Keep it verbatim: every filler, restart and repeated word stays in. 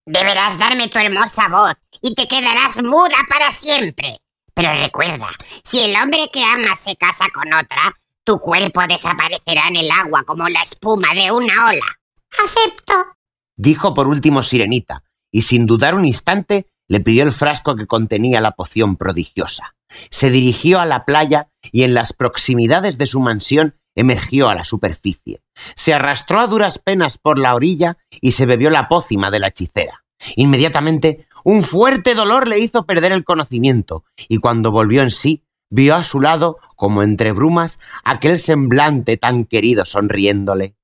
Deberás darme tu hermosa voz y te quedarás muda para siempre. Pero recuerda, si el hombre que amas se casa con otra, tu cuerpo desaparecerá en el agua como la espuma de una ola. Acepto, dijo por último Sirenita, y sin dudar un instante le pidió el frasco que contenía la poción prodigiosa. Se dirigió a la playa y en las proximidades de su mansión emergió a la superficie. Se arrastró a duras penas por la orilla y se bebió la pócima de la hechicera. Inmediatamente, un fuerte dolor le hizo perder el conocimiento, y cuando volvió en sí, vio a su lado, como entre brumas, aquel semblante tan querido sonriéndole.